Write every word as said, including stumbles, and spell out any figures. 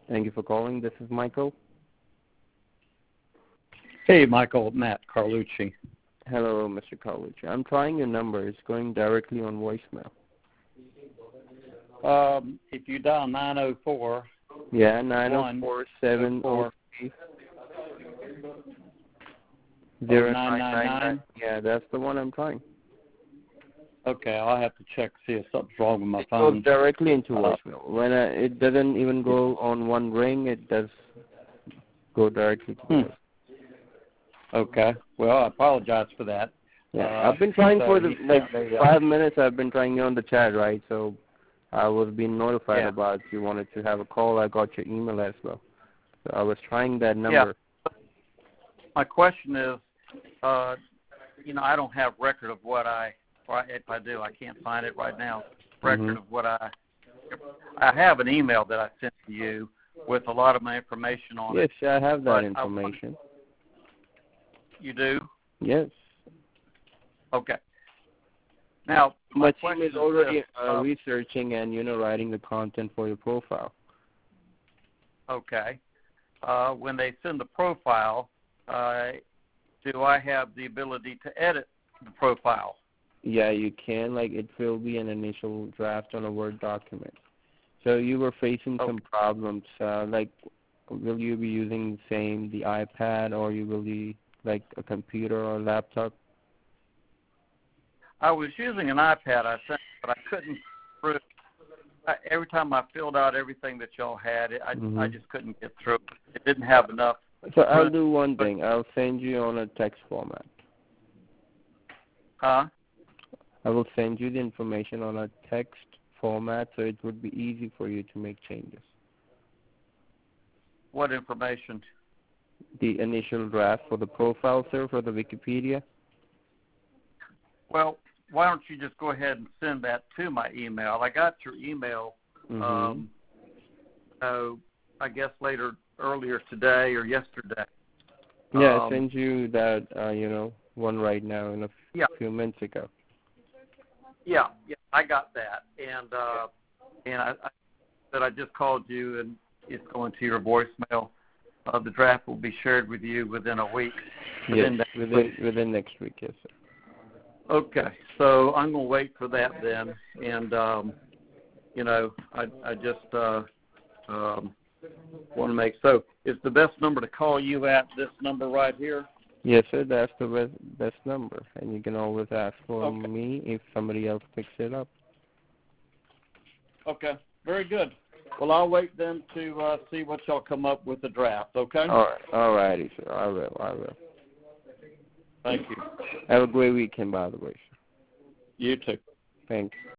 Thank you for calling. This is Michael. Hey, Michael, Matt Carlucci. Hello, Mister Carlucci. I'm trying your number. It's going directly on voicemail. Um, if you dial nine oh four. Yeah, nine oh four, seven oh three, zero nine nine nine. Yeah, that's the one I'm trying. Okay, I'll have to check to see if something's wrong with my it phone. It goes directly into voicemail. Uh, when I, it doesn't even go on one ring, it does go directly to hmm. voicemail. Okay. Well, I apologize for that. Yeah, uh, I've been trying so for the like five minutes. I've been trying you on the chat, right? So I was being notified yeah. about you wanted to have a call. I got your email as well. So I was trying that number. Yeah. My question is, uh, you know, I don't have record of what I, or if I do, I can't find it right now. Record mm-hmm. of what I, I have an email that I sent to you with a lot of my information on yes, it. Yes, I have that but information. I, you do? Yes. Okay. Now, my, my team is already uh, uh, researching and, you know, writing the content for your profile. Okay. Uh, when they send the profile, uh, do I have the ability to edit the profile? Yeah, you can. Like, it will be an initial draft on a Word document. So you were facing okay. some problems. Uh, like, will you be using the same, the iPad, or you will be, like, a computer or a laptop? I was using an iPad, I think, but I couldn't through. I, every time I filled out everything that y'all had, I, mm-hmm. I just couldn't get through. It didn't have enough. So I'll do one thing. I'll send you on a text format. Huh? I will send you the information on a text format, so it would be easy for you to make changes. What information? The initial draft for the profile, sir, for the Wikipedia. Well, why don't you just go ahead and send that to my email? I got your email, mm-hmm. um, so I guess later, earlier today or yesterday. Yeah, um, I sent you that, uh, you know, one right now in a f- yeah. few minutes ago. Yeah, yeah, I got that, and uh, and I, I that I just called you, and it's going to your voicemail. Uh, the draft will be shared with you within a week. Within yes, within week. within next week, yes, sir. Okay, so I'm going to wait for that then, and um, you know, I I just uh, um, want to make so. Is the best number to call you at this number right here? Yes, sir. That's the best, best number, and you can always ask for okay. me if somebody else picks it up. Okay, very good. Well, I'll wait then to uh, see what y'all come up with the draft. Okay. All right, all righty, sir. I will. I will. Thank you. Have a great weekend, by the way, sir. You too. Thanks.